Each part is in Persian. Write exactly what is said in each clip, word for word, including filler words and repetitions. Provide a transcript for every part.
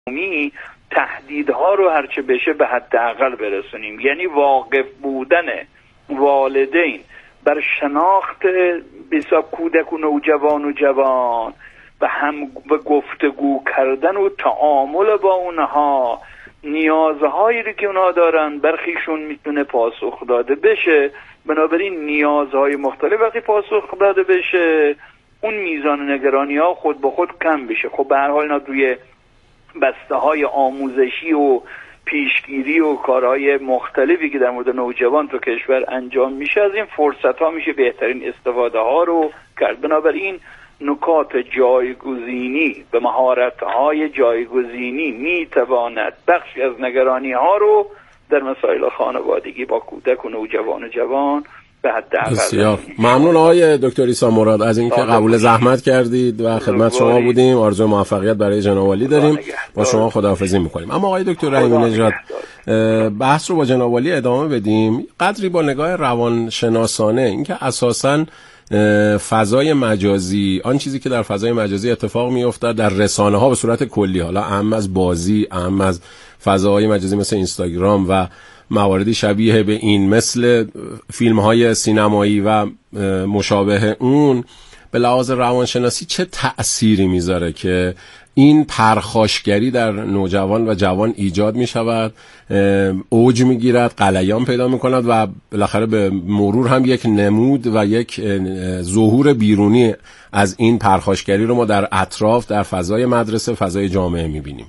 عمومی تهدیدها رو هرچه بشه به حداقل برسونیم. یعنی واقف بودن والدین بر شناخت بسیار کودک و نوجوان و جوان و هم و گفتگو کردن و تعامل با اونها، نیازهایی رو که اونها دارن برخیشون میتونه پاسخ داده بشه. بنابراین نیازهای مختلف وقتی پاسخ داده بشه اون میزان نگرانی ها خود به خود کم بشه. خب به هر حال اینا توی بسته های آموزشی و پیشگیری و کارهای مختلفی که در مورد نوجوان تو کشور انجام میشه، از این فرصت ها میشه بهترین استفاده ها رو کرد. بنابراین نکات جایگزینی به مهارت های جایگزینی میتواند بخشی از نگرانی ها رو در مسائل خانوادگی با کودک و نوجوان و جوان به حداقل. بسیار ممنون آقای دکتر عیسی مراد از اینکه قبول زحمت کردید و خدمت شما بودیم. آرزوی موفقیت برای جناب والی داریم. با شما خداحافظی میکنیم. اما آقای دکتر رحیمی نژاد بحث رو با جناب والی ادامه بدیم، قدری با نگاه روانشناسانه، اینکه اساساً فضای مجازی، آن چیزی که در فضای مجازی اتفاق میفته در رسانه ها به صورت کلی، حالا اهم از بازی، اهم از فضای مجازی مثل اینستاگرام و مواردی شبیه به این مثل فیلم های سینمایی و مشابه اون، به لحاظ روانشناسی چه تأثیری میذاره که این پرخاشگری در نوجوان و جوان ایجاد می شود، اوج می گیرد، غلیان پیدا می کند و بالاخره به مرور هم یک نمود و یک ظهور بیرونی از این پرخاشگری رو ما در اطراف، در فضای مدرسه، فضای جامعه می بینیم؟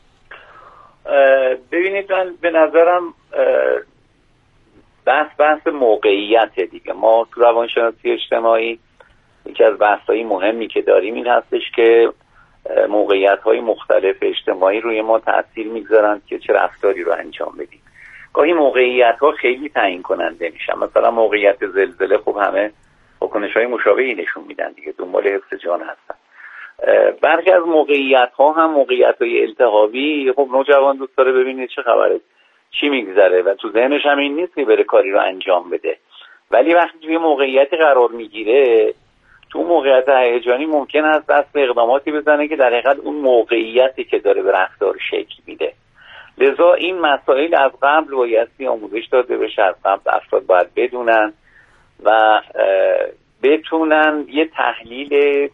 ببینید من به نظرم بحث بحث موقعیت دیگه. ما تو روانشناسی اجتماعی یکی از بحث‌های مهمی که داریم این هستش که موقعیت‌های مختلف اجتماعی روی ما تأثیر می‌گذارن که چه رفتاری رو انجام بدیم. گاهی موقعیت‌ها خیلی تعیین کننده میشن. مثلا موقعیت زلزله خب همه واکنش‌های مشابهی نشون میدن دیگه، دنبال حفظ جان هستن. برخی از موقعیت‌ها هم موقعیت‌های التهابی، خب نوجوان دوست داره ببینه چه خبره، چی می‌گذره و تو ذهنش هم این نیست که بره کاری رو انجام بده. ولی وقتی توی موقعیتی قرار میگیره، تو موقعیت هیجانی ممکن است دست به اقداماتی بزنه که در حقیقت اون موقعیتی که داره به رفتار شکل میده. لذا این مسائل از قبل بایستی آموزش داده بشه، از قبل افراد باید بدونن و بتونن یه تحلیل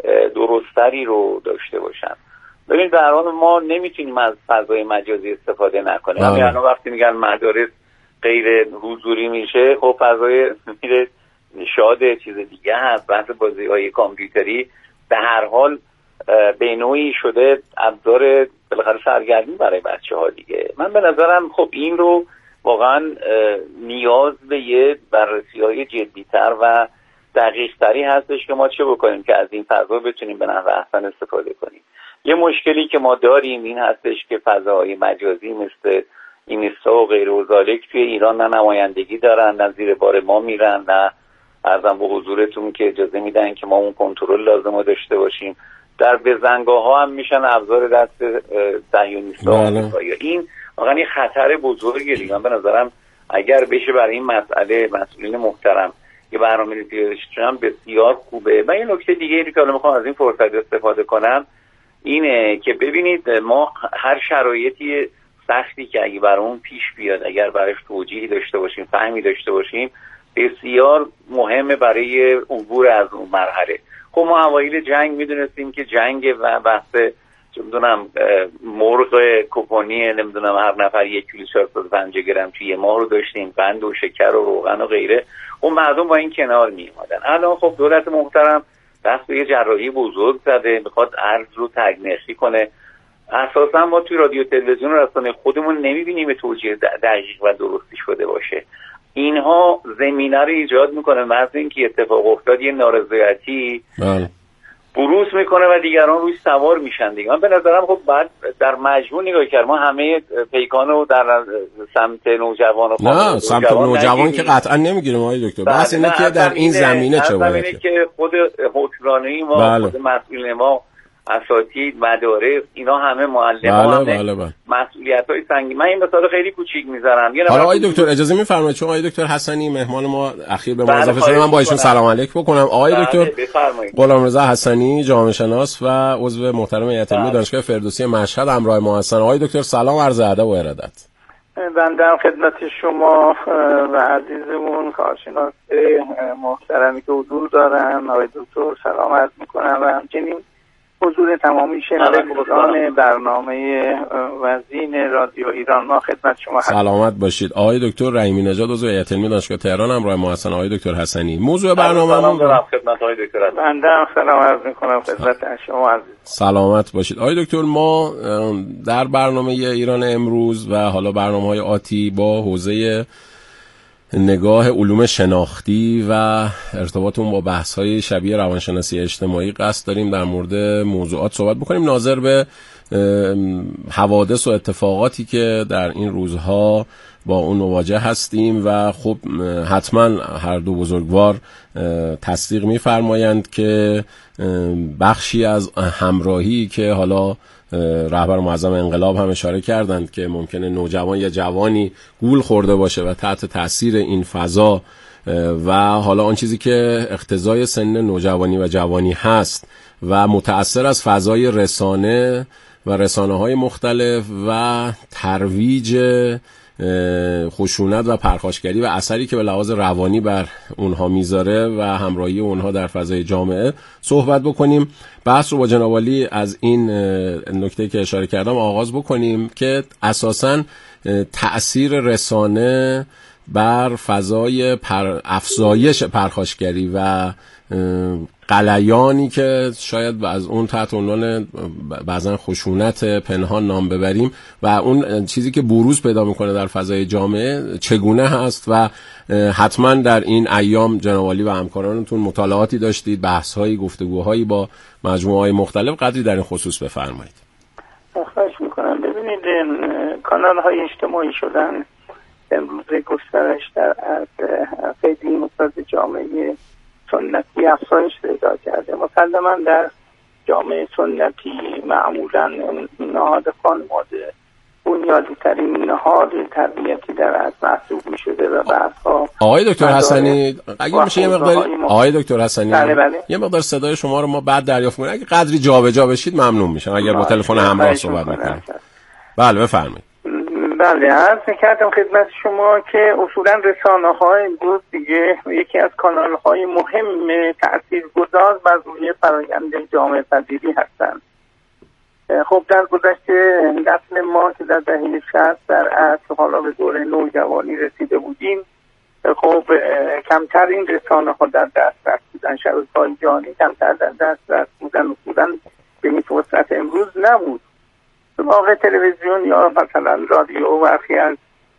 درستری رو داشته باشن. ببین در حال ما نمیتونیم از فضای مجازی استفاده نکنیم. همین الان وقتی میگن مدارس غیر حضوری میشه، خب فضای میره نشاده چیز دیگه هست، بحث بازی های کامپیوتری به هر حال به نوعی شده ابزار بالاخره سرگرمی برای بچه ها دیگه. من به نظرم خب این رو واقعا نیاز به یه بررسی های جدیتر و دقیق تری هستش که ما چه بکنیم که از این فضا بتونیم به نحو احسن استفاده کنیم. یه مشکلی که ما داریم این هستش که فضاهای مجازی مثل اینستا و غیر و ذالک توی ایران نه نمایندگی دارن، نه زیر بار ما میرن، نه ارزم به حضورتون که اجازه میدن که ما اون کنترل لازم رو داشته باشیم. در بزنگاه ها هم میشن ابزار دست صهیونیست‌ها. این واقعا یه خطر بزرگیه دیگه. من به نظرم اگر بشه برای این مسئله مسئولین محترم یه برنامه‌ریزی پیشنهاد بسیار خوبه. و یه نکته دیگه که حالا میخوام از این فرصت استفاده کنم اینه که ببینید ما هر شرایطی سختی که اگه برامون پیش بیاد، اگر براش توجیهی داشته باشیم، فهمی داشته باشیم، بسیار مهمه برای عبور از اون مرحله. خب ما اوایل جنگ میدونستیم که جنگ و بحث چه میدونم مرغ کوپونی نمیدونم هر نفر یک کیلو چهارصد و پنجاه گرم توی یه ماه رو داشتیم، قند و شکر و روغن و غیره. اون مردم با این کنار می اومدن. الان خب دولت محترم دست به یه جراحی بزرگ زده، میخواد ارز رو تگنشی کنه. اساسا ما توی رادیو تلویزیون و رسانه خودمون نمیبینیم به توجیه دقیق و درستی شده باشه. اینها زمینه رو ایجاد میکنه محض اینکه اتفاق افتاد یه نارضایتی بروز میکنه و دیگران روی سوار میشن دیگه. من به نظرم خب بعد در مجموع نگاه کرد، ما همه پیکان رو در سمت نوجوان و نه سمت نوجوان که قطعا نمیگیریم آقای دکتر، بس اینه که در این زمینه چه باید که خود حکمرانی ما، بله. خود مسئولین ما اساتید، مدارس، اینا همه معلمان بله بله بله. مسئولیت‌های سنگین. من این مثال خیلی کوچیک می‌ذارم. حالا آقای دکتر اجازه می‌فرمایید چون آقای دکتر حسنی مهمان ما اخیر به ما اضافه شده، من با ایشون سلام علیک بکنم. آقای بله دکتر بفرمایید. غلامرضا حسنی جامعه شناس و عضو محترم هیئت علمی دانشگاه فردوسی مشهد همراه ما هستن. آقای دکتر سلام، عرض ادب و ارادت. بنده هم خدمت شما و عزیزمون کارشناس محترمی که حضور دارن آقای دکتر سلام عرض میکنم و همچنین حضور تمامی شنوندگان برنامه وزین رادیو ایران ما خدمت شما هستم. سلامت باشید. آقای دکتر رحیمی نژاد عضو هیئت علمی دانشگاه تهران همراه ما هستن. آقای دکتر حسنی موضوع برنامه سلام دارم خدمت آقای دکتر. بنده هم سلام عرض میکنم خدمت شما عزیز. سلامت باشید. آقای دکتر ما در برنامه ایران امروز و حالا برنامه‌های آتی با حوزه نگاه علوم شناختی و ارتباط اون با بحث‌های شبیه روانشناسی اجتماعی قصد داریم در مورد موضوعات صحبت بکنیم ناظر به حوادث و اتفاقاتی که در این روزها با اون مواجه هستیم و خب حتما هر دو بزرگوار تصدیق می‌فرمایند که بخشی از همراهی که حالا رهبر معظم انقلاب هم اشاره کردند که ممکنه نوجوان یا جوانی گول خورده باشه و تحت تاثیر این فضا و حالا آن چیزی که اقتضای سن نوجوانی و جوانی هست و متأثر از فضای رسانه و رسانه‌های مختلف و ترویج خشونت و پرخاشگری و اثری که به لحاظ روانی بر اونها میذاره و همراهی اونها در فضای جامعه صحبت بکنیم. بحث رو با جناب عالی از این نکته که اشاره کردم آغاز بکنیم که اساساً تأثیر رسانه بر فضای پر افزایش پرخاشگری و غلیانی که شاید از اون تحت عنوان بعضا خشونت پنهان نام ببریم و اون چیزی که بروز پیدا میکنه در فضای جامعه چگونه هست و حتما در این ایام جناب عالی و همکارانتون مطالعاتی داشتید، بحث‌هایی، گفتگوهایی با مجموعه‌های مختلف، قدری در این خصوص بفرمایید. خواهش میکنم. ببینید کانال‌های اجتماعی شدن امروز گسترش در خیلی نسبت جامعه سنتی افزایش پیدا کرده. مسلماً در جامعه سنتی معمولاً نهاد خانواده بنیادی ترین نهاد تربیتی در از محسوب می شده و بعدها آقای دکتر حسنی اگه میشه یه مقدار آقای دکتر حسنی بله بله. یه مقدار صدای شما رو ما بعد دریافت کنیم، اگه قدری جابجا بشید ممنون میشم اگر با تلفن همراه صحبت میکنید. بله بفرمایید. بله عرض کردم خدمت شما که اصولا رسانه های امروز دیگه یکی از کانال های مهم تاثیرگذار بر روی فرآیند جامعه پذیری هستند. خب در گذشته نسل ما که در دهه شصت در اصل حالا به دوره نوجوانی رسیده بودیم، خب کمتر این رسانه ها در دسترس بودن، شبکه‌های جهانی کمتر در دسترس بودن و بودن به این فرصت امروز نبود. واقع تلویزیون یا مثلا رادیو و برخی از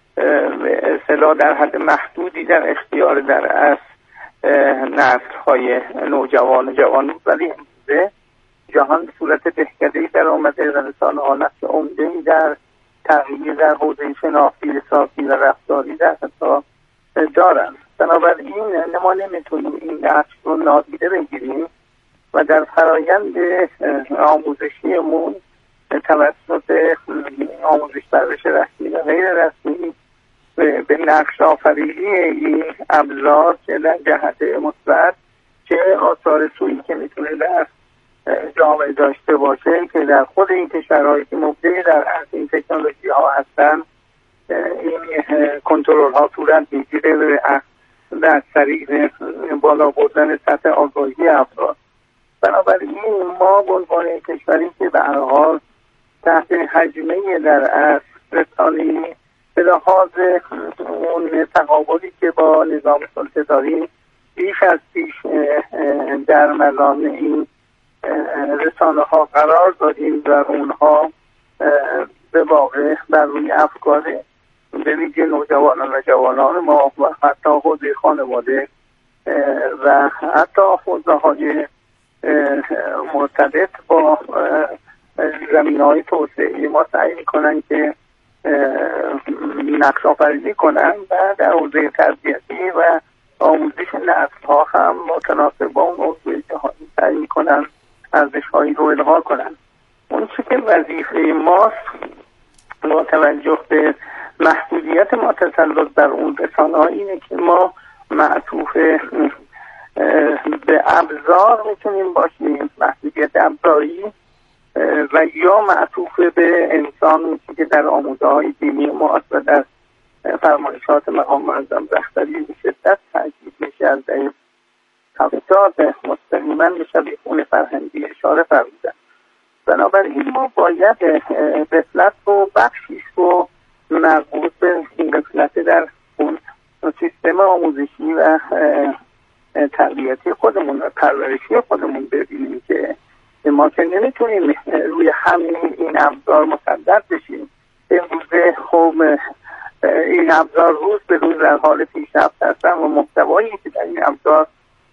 اصطلاح در حد محدودی در اختیار در اصل نسل‌های نوجوان و جوان بود، ولی امروزه جهان صورت دهکده‌ای در آمده و رسانه‌ها نقش عمده‌ای در تغییر در حوزه شناختی، احساسی و رفتاری در حتی دارند. بنابراین ما نمیتونیم این نقش رو نادیده بگیریم و در فرایند آموزشیمون توسط آموزش پرورش رسمی و غیر رسمی به نقش آفرینی این ابزار چه در جهت مثبت چه آثار سوئی که میتونه در جامعه داشته باشه که در خود این کشورهایی که مبدع در از این تکنولوژی ها هستن این کنترل ها صورت میگیره و در طریق بالا بردن سطح آگاهی افراد. بنابراین ما به عنوان کشوری که به هر حال تحت حجمه در اصل رسانه‌ای به لحاظ اون تقابلی که با نظام سلطه داریم بیش از پیش در ملان این رسانه ها قرار دادیم و اونها به واقع بر روی افکار به ویژه نوجوانان و جوانان ما و حتی حوزه خانواده و حتی حوزه های مرتبط با زمینه‌های توسعه ما سعی می‌کنن که نقش آفرینی کنن و در حوزه تربیتی و آموزش نسل‌ها هم متناسب با اون موضوع جهانی سعی می‌کنن ارزش‌هایی رو القا کنن. اون چه که وظیفه ماست با توجه به محدودیت ما تسلط بر اون رسانه‌ها اینه که ما معطوف به ابزار میتونیم باشیم، محدودیت ابزاری، و یا معطوف به انسان میشه که در آموزه‌های دینی ما و در فرمایشات مقام معظم رهبری به شدت تاکید میشه. از دهه هفتاد مستقیما به شبیه‌خون فرهنگی اشاره فرمودن. بنابراین ما باید غفلت رو بخشیش رو مربوط به غفلت در اون سیستم آموزشی و تربیتی خودمون و پرورشی خودمون ببینیم که ما که نمیتونیم روی همین این ابزار مسلط بشیم. امروزه خب این ابزار روز به روز در حال پیشرفت هستن و محتوایی که در این ابزار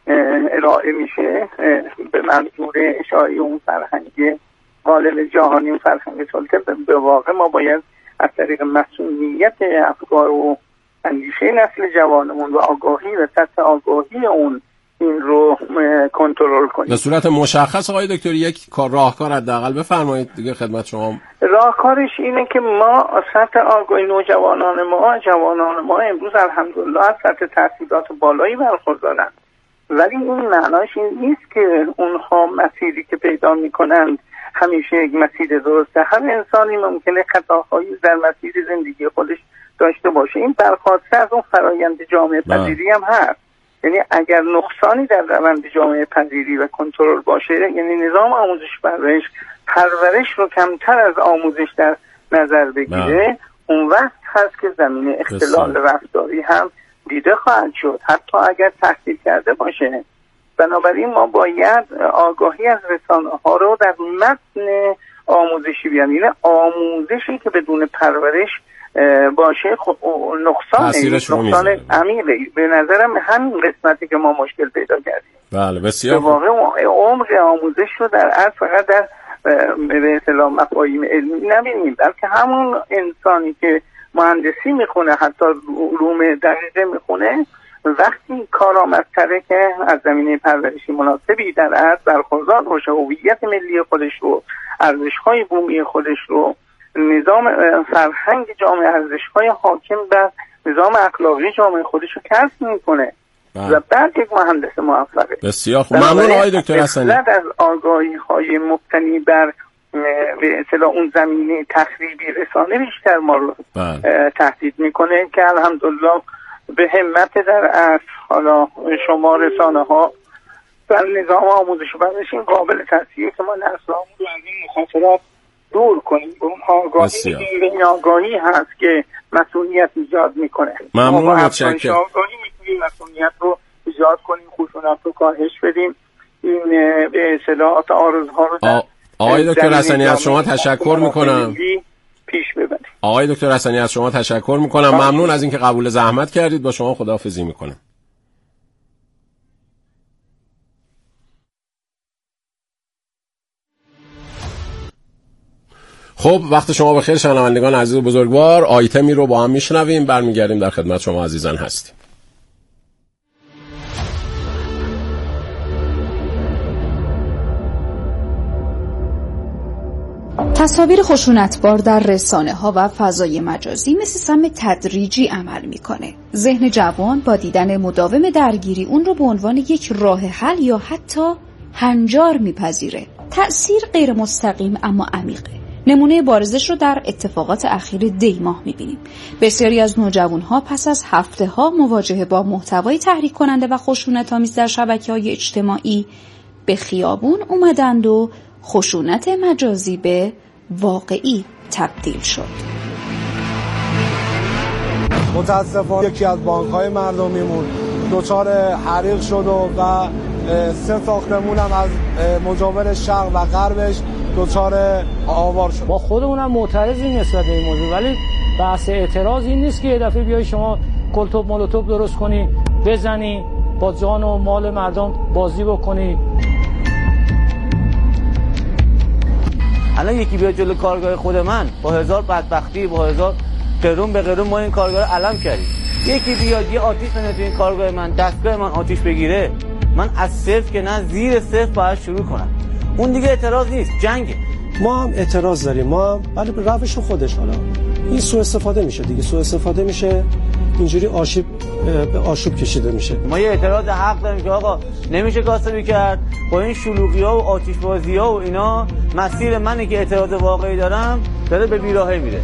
ارائه میشه به منظور اشاعه اون فرهنگ غالب جهانی و فرهنگ سلطه، به واقع ما باید از طریق مسئولیت افکار و اندیشه نسل جوانمون و آگاهی و سطح آگاهی اون این رو کنترل کنیم. به صورت مشخص آقای دکتر یک کار راهکار حداقل بفرمایید دیگه خدمت شما. راهکارش اینه که ما سطح آگاهی نوجوانان ما جوانان ما امروز الحمدلله از سطح تحصیلات بالایی برخوردارن، ولی این معناش این نیست که اونها مسیری که پیدا میکنند همیشه یک مسیر درسته. هر انسانی ممکنه خطاهایی در مسیر زندگی خودش داشته باشه. این برخواسته از اون فرایند جامعه پذیری هم هست. یعنی اگر نقصانی در روند جامعه پذیری و کنترل باشه، یعنی نظام آموزش پرورش پرورش رو کمتر از آموزش در نظر بگیره، اون وقت هست که زمینه اختلال رفتاری هم دیده خواهد شد، حتی اگر تحصیل کرده باشه. بنابراین ما باید آگاهی از رسانه‌ها رو در متن آموزشی بیان. یعنی آموزشی که بدون پرورش باشه خب نقصان نقصان عمیقه. به نظرم همین قسمتی که ما مشکل پیدا کردیم. بله بسیار. به واقع عمق آموزش رو در اصل فقط در به اصطلاح مفاهیم علمی نبینیم، بلکه همون انسانی که مهندسی میخونه، حتی علوم دقیقه میخونه، وقتی کارآمدتره که از زمینه پرورشی مناسبی در اصل برخوردار باشه، هویت ملی خودش رو، ارزش‌های بومی خودش رو، نظام فرهنگ جامعه، ارزش‌های حاکم بر نظام اخلاقی جامعه خودش رو کسب میکنه و بعد یک مهندس موفقه. بسیار خوب، ممنون آقای دکتر حسنی. از آگاهی‌های مبتنی بر به اصطلاح اون زمینه تخریبی رسانه بیشتر ما رو تهدید میکنه که الحمدلله به همت در اصل حالا شما رسانه ها و نظام آموزش و پرورش این قابل تصحیحه که ما نسل‌هامون رو از این مخاطرات دور کنیم. اون آگاهی این آگاهی هست که مسئولیت ایجاد میکنه. ممنون، متشکرم. آگاهی میتونیم مسئولیت رو ایجاد کنیم، خشونت رو کاهش بدیم، این به اصطلاح تعارض‌ها رو در آقای دکتر حسنی از شما تشکر میکنم. پیش ببرید. آقای دکتر حسنی از شما تشکر میکنم. ممنون از اینکه قبول زحمت کردید. با شما خداحافظی میکنم. خب وقت شما بخیر شنوندگان عزیز و بزرگوار. آیتمی رو با هم میشنویم، برمیگردیم در خدمت شما عزیزان هستیم. تصاویر خشونتبار در رسانه‌ها و فضای مجازی مثل سم تدریجی عمل می‌کنه. ذهن جوان با دیدن مداوم درگیری اون رو به عنوان یک راه حل یا حتی هنجار می‌پذیره. تأثیر غیر مستقیم اما عمیقه. نمونه بارزش رو در اتفاقات اخیر دی ماه می‌بینیم. بسیاری از نوجوان‌ها پس از هفته‌ها مواجهه با محتوای تحریک کننده و خشونت‌آمیز در شبکه‌های اجتماعی به خیابون اومدند و خشونت مجازی به واقعی تبدیل شد. متاسفانه یکی از بانک‌های مردمیمون دچار حریق شد و سه ساختمون هم از مجاور شرق و غربش دچار آوار شد. با خودمونم معترضیم نسبت به این موضوع، ولی بحث اعتراض این نیست که یه دفعه بیای شما کلتوب مولوتوب درست کنی، بزنی، با جان و مال مردم بازی بکنی. الان یکی بیاد جلو کارگاه خود من با هزار بدبختی، با هزار قرون به قرون ما این کارگاه رو علم کردیم. یکی بیاد یه آتیش بزنه تو این کارگاه من، دستگاه من آتیش بگیره، من از صفر که نه زیر صفر باید شروع کنم. اون دیگه اعتراض نیست، جنگه. ما هم اعتراض داریم، ما هم ولی به روش خودش. حالا این سوء استفاده میشه دیگه، سوء استفاده میشه، اینجوری آشوب به آشوب کشیده میشه. ما یه اعتراض حق داریم که آقا نمیشه کاسبی کرد با این شلوغی‌ها و آتش‌بازی‌ها و اینا. مسیر منی که اعتراض واقعی دارم داره به بیراهه میره.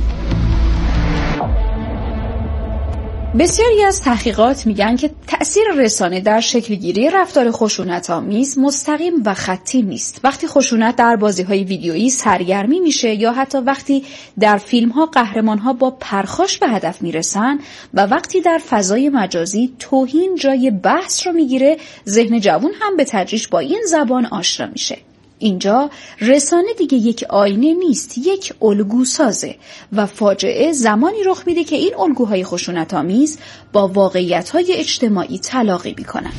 بسیاری از تحقیقات میگن که تأثیر رسانه در شکلگیری رفتار خشونت‌آمیز مستقیم و خطی نیست. وقتی خشونت در بازی‌های ویدیویی سرگرمی میشه یا حتی وقتی در فیلم‌ها قهرمان‌ها با پرخاش به هدف میرسن و وقتی در فضای مجازی توهین جای بحث رو میگیره، ذهن جوان هم به تدریج با این زبان آشنا میشه. اینجا رسانه دیگه یک آینه نیست، یک الگو سازه و فاجعه زمانی رخ میده که این الگوهای خشونت‌آمیز با واقعیت‌های اجتماعی تلاقی میکنن.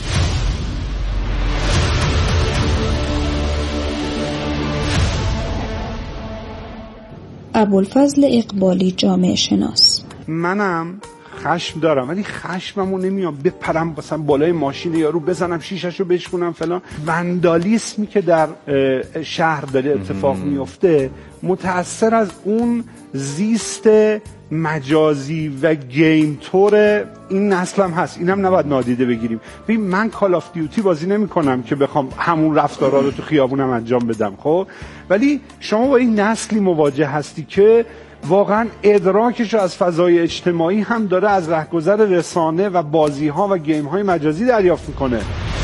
ابوالفضل اقبالی، جامعه شناس: منم خشم دارم ولی خشممو نمیام بپرم مثلا بالای ماشین یارو بزنم شیشه‌شو بشکنم فلان. وندالیسمی که در شهر داره اتفاق میفته متأثر از اون زیست مجازی و گیم تور این نسل هم هست. اینم نباید نادیده بگیریم. ببین من کال آف دیوتی بازی نمی کنم که بخوام همون رفتارا رو تو خیابونم انجام بدم، خب ولی شما با این نسلی مواجه هستی که واقعا ادراکش رو از فضای اجتماعی هم داره از رهگذر رسانه و بازی‌ها و گیم‌های مجازی دریافت میکنه.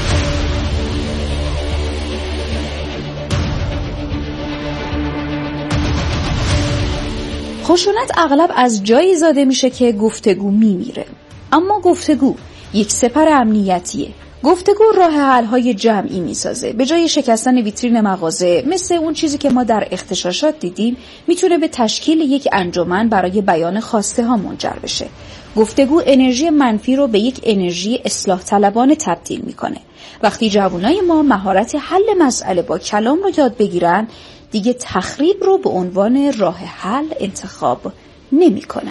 خشونت اغلب از جایی زاده میشه که گفتگو میمیره. اما گفتگو یک سپر امنیتیه. گفتگو راه حل‌های جمعی میسازه. به جای شکستن ویترین مغازه، مثل اون چیزی که ما در اغتشاشات دیدیم، میتونه به تشکیل یک انجمن برای بیان خواسته ها منجر بشه. گفتگو انرژی منفی رو به یک انرژی اصلاح طلبانه تبدیل میکنه. وقتی جوانای ما مهارت حل مسئله با کلام رو یاد بگیرن، دیگه تخریب رو به عنوان راه حل انتخاب نمیکنن.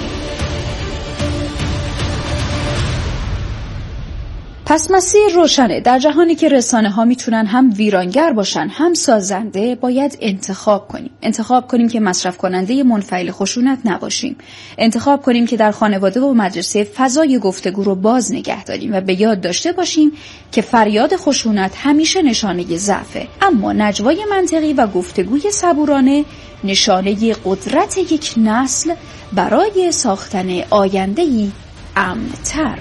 پس مسیر روشنه. در جهانی که رسانه ها میتونن هم ویرانگر باشن هم سازنده، باید انتخاب کنیم. انتخاب کنیم که مصرف کننده منفعل خشونت نباشیم. انتخاب کنیم که در خانواده و مدرسه فضای گفتگو رو باز نگه داریم و به یاد داشته باشیم که فریاد خشونت همیشه نشانه ضعفه، اما نجوای منطقی و گفتگوی صبورانه نشانه قدرت یک نسل برای ساختن آینده‌ای امن‌تر.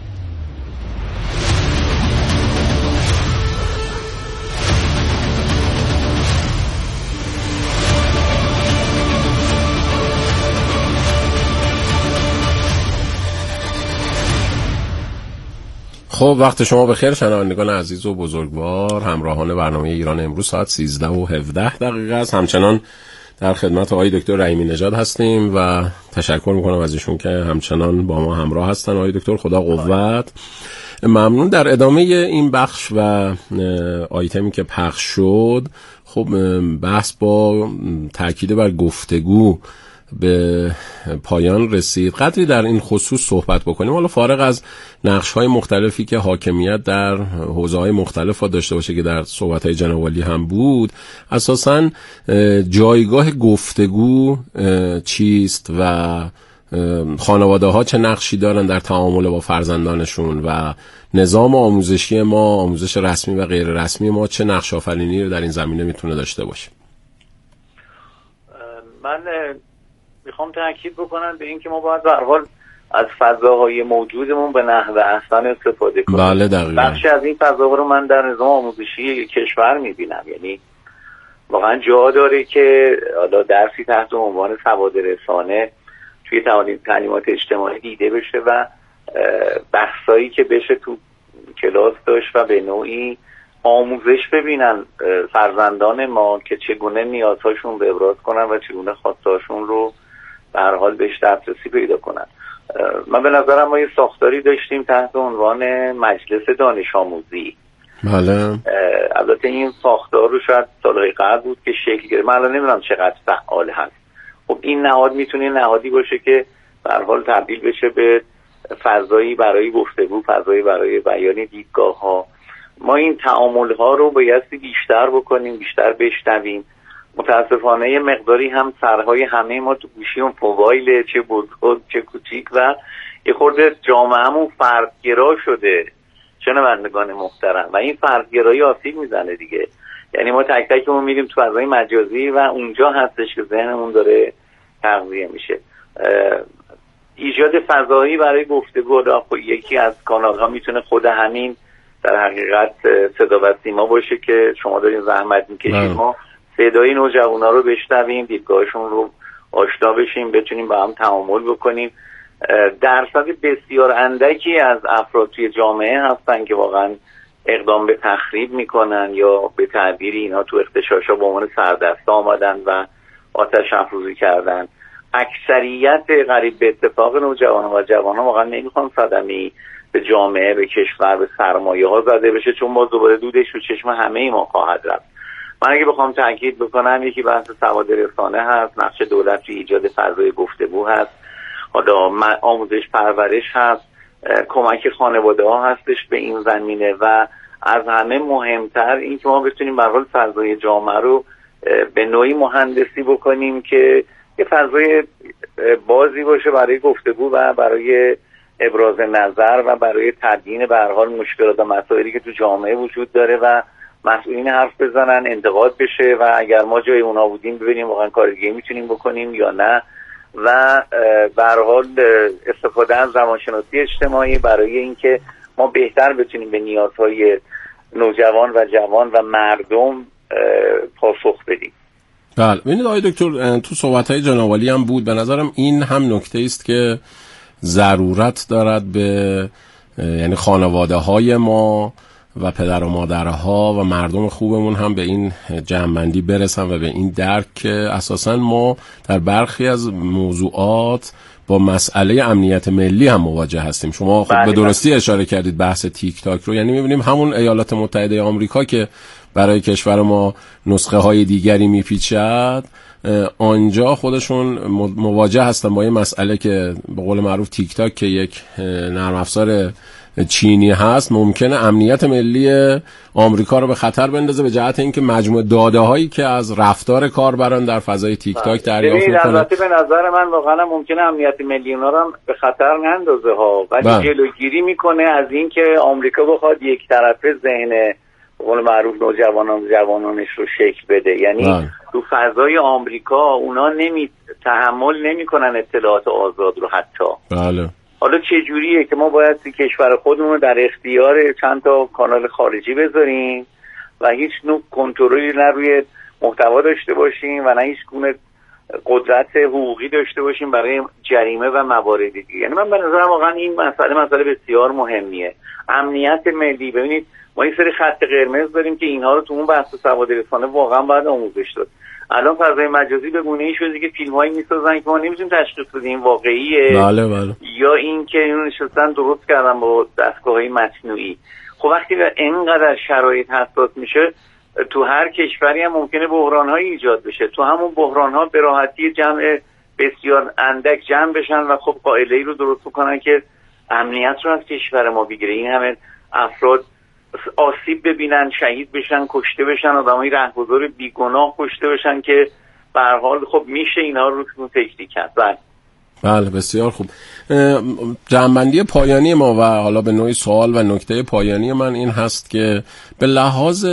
خب وقت شما بخیر شنوندگان عزیز و بزرگوار. همراهان برنامه ایران امروز ساعت سیزده و هفده دقیقه است. همچنان در خدمت آقای دکتر رحیمی نژاد هستیم و تشکر میکنم از ایشون که همچنان با ما همراه هستن. آقای دکتر خدا قوت. ممنون. در ادامه این بخش و آیتمی که پخش شد، خب بحث با تاکید بر گفتگو به پایان رسید. قدری در این خصوص صحبت بکنیم، حالا فارغ از نقش‌های مختلفی که حاکمیت در حوزه‌های مختلف داشته باشه که در صحبت‌های جناب والی هم بود، اساساً جایگاه گفتگو چیست و خانواده‌ها چه نقشی دارن در تعامل با فرزندانشون و نظام آموزشی ما، آموزش رسمی و غیر رسمی ما چه نقش آفرینی رو در این زمینه میتونه داشته باشه. من میخوام تاکید بکنم به این که ما باید به هر حال از فضاهای موجودمون به نحو احسن استفاده کنیم. بله دقیقاً. بخشی از این فضاها رو من در نظام آموزشی کشور میبینم، یعنی واقعا جا داره که حالا درسی تحت عنوان سواد رسانه توی تعلیم تعلیمات اجتماعی دیده بشه و بحثایی که بشه تو کلاس داشت و به نوعی آموزش ببینن فرزندان ما که چگونه نیازهاشون رو ابراز کنن و چگونه خواستهاشون رو به هر حال بهش دسترسی پیدا کنن. من به نظرم ما یه ساختاری داشتیم تحت عنوان مجلس دانش آموزی. بله. البته این ساختار رو شاید سالهای قبل بود که شکل گرفت. من الان نمیدونم چقدر فعال هست. خب این نهاد میتونه نهادی باشه که به هر حال تبدیل بشه به فضایی برای گفتگو، فضایی برای بیان دیدگاه ها ما این تعامل ها رو بایستی بیشتر بکنیم، بیشتر بشنویم. متاسفانه یه مقداری هم سرهای همه ما تو گوشی و موبایل، چه بزرگ چه کوچیک، و یه خورده جامعه‌مون فردگرا شده شنوندگان محترم، و این فردگرایی آسیب میزنه دیگه. یعنی ما تک تکمون میریم تو فضای مجازی و اونجا هستش که ذهنمون داره تغذیه میشه. ایجاد فضایی برای گفتگو، یکی از کانال‌ها میتونه خود همین در حقیقت صدا و سیما باشه که شما دارین زحمت میکشید، ما صدای نوجوانا رو بشنویم، دیدگاهشون رو آشنا بشیم، بتونیم با هم تعامل بکنیم. درصد بسیار اندکی از افراد توی جامعه هستن که واقعا اقدام به تخریب میکنن یا به تعبیری اینا تو اغتشاشا با عنوان سردسته آمدن و آتش افروزی کردن. اکثریت قریب به اتفاق نوجوانان و جوانان واقعا نمیخوان صدمه‌ای به جامعه، به کشور، به سرمایه ها زده بشه، چون باز دوباره دودش رو چشم همه ای ما خواهد رفت. من اگه بخوام تاکید بکنم، یکی بحث سواد رسانه هست، نقش دولت توی ایجاد فضای گفتگو هست، حالا آموزش پرورش هست، کمک خانواده ها هستش به این زمینه، و از همه مهمتر این که ما بتونیم به هر حال فضای جامعه رو به نوعی مهندسی بکنیم که یه فضای بازی باشه برای گفتگو و برای ابراز نظر و برای تبیین به هر حال مشکلات و مسائلی که تو جامعه وجود داره و مسئولین حرف بزنن، انتقاد بشه و اگر ما جای اونا بودیم ببینیم واقعا کار دیگه میتونیم بکنیم یا نه، و به هر حال استفاده از روانشناسی اجتماعی برای اینکه ما بهتر بتونیم به نیازهای نوجوان و جوان و مردم پاسخ بدیم. بله، ببینید آقای دکتر، تو صحبت‌های جناب عالی هم بود، به نظرم این هم نکته است که ضرورت دارد به یعنی خانواده‌های ما و پدر و مادرها و مردم خوبمون هم به این جمع‌بندی برسن و به این درک که اساساً ما در برخی از موضوعات با مسئله امنیت ملی هم مواجه هستیم. شما خود به درستی اشاره کردید بحث تیک تاک رو، یعنی می‌بینیم همون ایالات متحده آمریکا که برای کشور ما نسخه های دیگری میپیچد، آنجا خودشون مواجه هستن با این مسئله که به قول معروف تیک تاک که یک نرم افزار چینی هست ممکنه امنیت ملی آمریکا رو به خطر بندازه، به جهت اینکه مجموع داده هایی که از رفتار کاربران در فضای تیک تاک دریافت میکنه. البته به نظر من واقعا ممکنه امنیت ملی اونا رو به خطر نندازه ها، ولی جلوگیری میکنه از اینکه آمریکا بخواد یک طرفه ذهن به قول معروف نوجوانان جوانانش رو شکل بده. یعنی بله. تو فضای آمریکا اونا نمی تحمل نمیکنن اطلاعات آزاد رو حتی. بله. حالا چه جوریه که ما باید کشور خودمون رو در اختیار چند تا کانال خارجی بذاریم و هیچ نوع کنترلی نه روی محتوا داشته باشیم و نه هیچ گونه قدرت حقوقی داشته باشیم برای جریمه و موارد دیگه. یعنی من به نظرم واقعا این مسئله مسئله بسیار مهمیه. امنیت ملی، ببینید ما این سری خط قرمز داریم که اینها رو تو اون بحث سواد رسانه واقعا باید آموزش داد. الان فضای مجازی به گونه‌ای شده که فیلم‌هایی می‌سازن که ما نمی‌تونیم تشخیص بدیم واقعیه بله بله. یا اینکه اینو نشستن درست کردن با دستگاه‌های مصنوعی. خب وقتی اینقدر شرایط حساس میشه، تو هر کشوری هم ممکنه بحران‌هایی ایجاد بشه. تو همون بحران‌ها به راحتی جمع بسیار اندک جمع بشن و خب قائله‌ای رو درست کنن که امنیت رو از کشور ما بگیره. این همه افراد آسیب ببینن، شهید بشن، کشته بشن، آدمای رهگذار بیگناه کشته بشن که به هر حال خب میشه اینا رو تو تکنیک کرد. بله بله بسیار خوب. جمع‌بندی پایانی ما و حالا به نوعی سوال و نکته پایانی من این هست که به لحاظ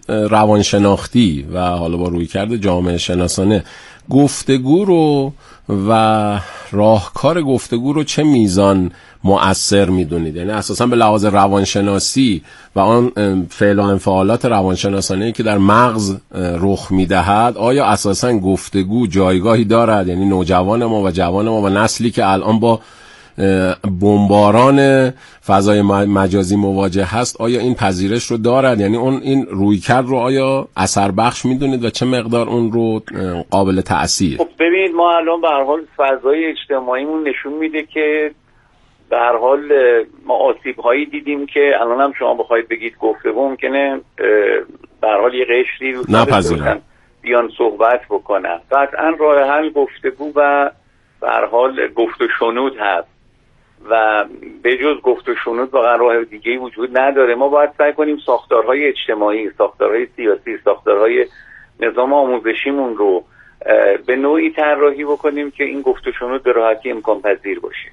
روانشناختی و حالا با رویکرد جامعه شناسانه گفتگو رو و راهکار گفتگو رو چه میزان مؤثر میدونید؟ یعنی اساسا به لحاظ روانشناسی و آن فعل و انفعالات روانشناسانه‌ای که در مغز رخ میدهد، آیا اساسا گفتگو جایگاهی دارد؟ یعنی نوجوان ما و جوان ما و نسلی که الان با بمباران فضای مجازی مواجه هست، آیا این پذیرش رو دارد؟ یعنی اون این رویکرد رو آیا اثر بخش میدونید و چه مقدار اون رو قابل تأثیر؟ خب ببینید ما الان به هر حال فضای اجتماعیمون نشون میده که به هر حال ما آسیب هایی دیدیم که الان هم شما بخواید بگید گفتگو ممکنه به هر حال یه قشری رو نپذیرن بیان صحبت بکنن. قطعا راه حل گفتگو و به هر حال گفت و شنود هست. و به جز گفت و شنود واقعا راه دیگه‌ای وجود نداره. ما باید سعی کنیم ساختارهای اجتماعی، ساختارهای سیاسی، ساختارهای نظام آموزشیمون رو به نوعی طراحی بکنیم که این گفت و شنود به راحتی امکان پذیر باشه.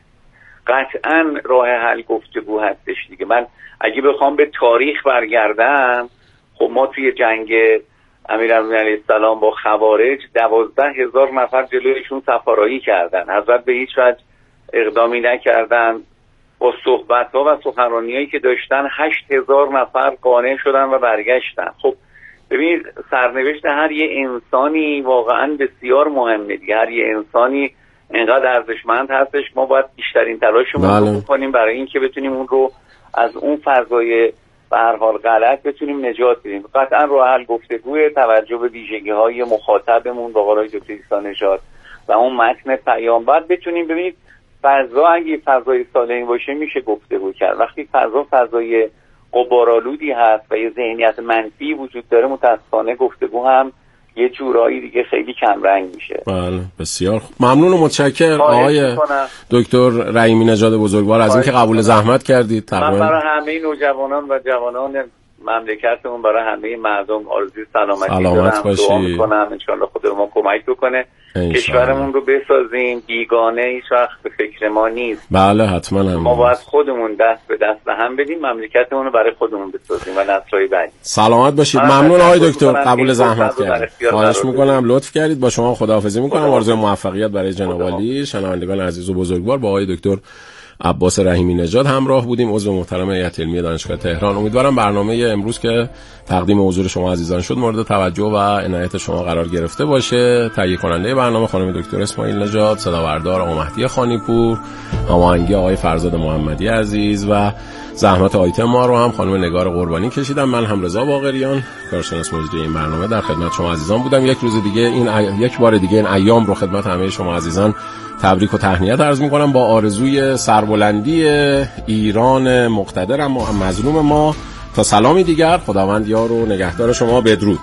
قطعا راه حل گفتگو هستش دیگه. من اگه بخوام به تاریخ برگردم، خب ما توی جنگ امیرالمومنین علیه السلام با خوارج دوازده هزار نفر جلویشون سفارایی کردن. حضرت به هیچ وجه اقدامی نکردن. با صحبت‌ها و سخنرانی‌هایی که داشتن هشت هزار نفر قانع شدن و برگشتن. خب ببینید سرنوشت هر یه انسانی واقعا بسیار مهمه دیگه. هر یه انسانی اینقدر ارزشمند هستش، ما باید بیشترین تلاشمون رو بکنیم برای اینکه بتونیم اون رو از اون فضای به هر حال غلط بتونیم نجات بدیم. قطعا راه حل گفتگوی، توجه به ویژگی‌های مخاطبمون با آقای دکتر عیسی نژاد و اون متن پیام. بعد بتونیم ببینید فضا اگه فضای سالمی باشه میشه گفتگو کرد. وقتی فضا فضای غبارآلودی هست و یه ذهنیت منفی وجود داره، متأسفانه گفتگو هم یه جورایی دیگه خیلی کم رنگ میشه. بله بسیار خوب. ممنون و متشکرم آقای دکتر رحیمی نژاد بزرگوار از اینکه قبول زحمت کردید. من برای همه نوجوانان و جوانان مملکتمون، برای همه مردم آرزوی سلامتی سلامت دارم. دعا میکنم ان شاءالله خدا ما کمک بکنه کشورمون رو بسازیم. بیگانه هیچ وقت به فکر ما نیست. بله حتما هم. ما باید خودمون دست به دست هم بدیم، مملکتمون رو برای خودمون بسازیم و نسل‌های بعدی. سلامت باشید. ممنون آقای دکتر قبول زحمت کردید. خواهش میکنم لطف کردید. با شما خداحافظی میکنم. آرزوی موفقیت برای جناب عالی. شنوندگان عزیز و بزرگوار، با آقای دکتر عباس رحیمی نژاد همراه بودیم، عضو محترم هیئت علمی دانشگاه تهران. امیدوارم برنامه امروز که تقدیم حضور شما عزیزان شد مورد توجه و عنایت شما قرار گرفته باشه. تهیه کننده برنامه خانم دکتر اسماعیل نژاد، صداوردار آقا مهدی خانیپور، هماهنگی آقای فرزاد محمدی عزیز و زحمت آیتم ما رو هم خانم نگار قربانی کشیدن. من هم رضا باقریان، کارشناس مجری این برنامه، در خدمت شما عزیزان بودم. یک روز دیگه این ای... یک بار دیگه این ایام رو خدمت همه شما عزیزان تبریک و تهنیت عرض می‌کنم با آرزوی سربلندی ایران مقتدر اما مظلوم ما. تا سلامی دیگر، خداوند یار و نگهدار شما. بدرود.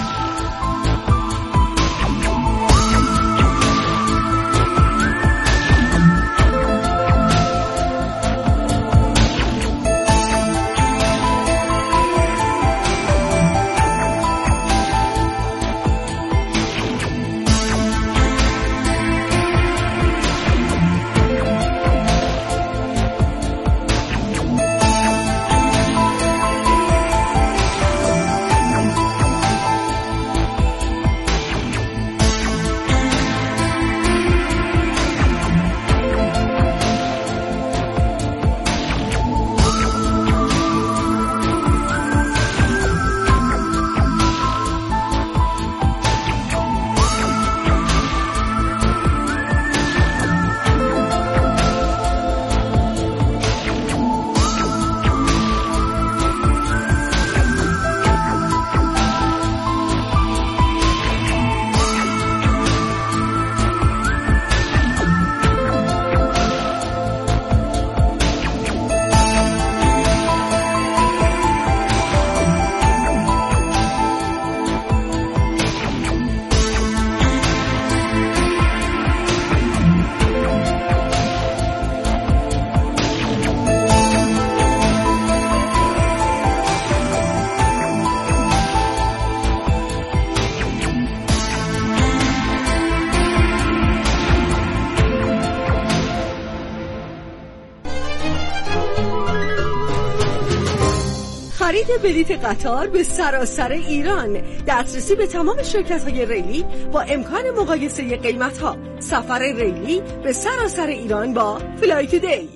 خرید بلیت قطار به سراسر ایران، دسترسی به تمام شرکت‌های ریلی با امکان مقایسه قیمت‌ها. سفر ریلی به سراسر ایران با فلای تودی.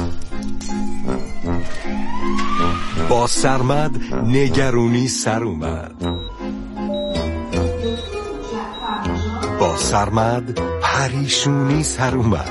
با سرمد نگرونی سر اومد. با سرمد پریشونی سر اومد.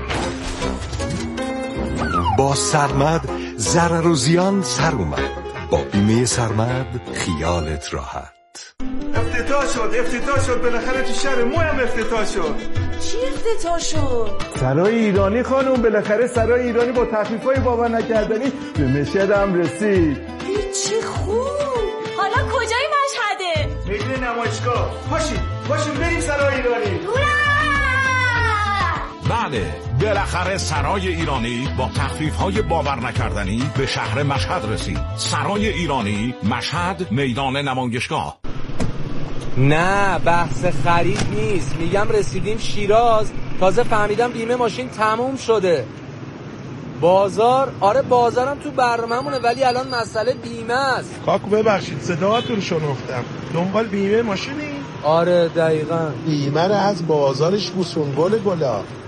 با سرمد ضرر و زیان سر اومد. با بیمه سرمد خیالت راحت. افتتاح شد افتتاح شد بالاخره تو شهر ما هم افتتاح شد. چی افتتاح شد؟ سرای ایرانی خانم، بالاخره سرای ایرانی با تخفیفای باور نکردنی به مشهد هم رسید. چی خوب. حالا کجای مشهده؟ میدون نمایشگاه. پاشید پاشید بریم سرای ایرانی. بله بله، بالاخره سرای ایرانی با تخفیف‌های باور نکردنی به شهر مشهد رسید. سرای ایرانی، مشهد، میدان نمایشگاه. نه بحث خرید نیست، میگم رسیدیم شیراز، تازه فهمیدم بیمه ماشین تموم شده. بازار، آره بازارم تو برنامه‌مونه ولی الان مسئله بیمه است. کاکو ببخشید صداتون رو شنفتم. دنبال بیمه ماشینی؟ آره دقیقاً. بیمه رو از بازارش بوسون گل گلا.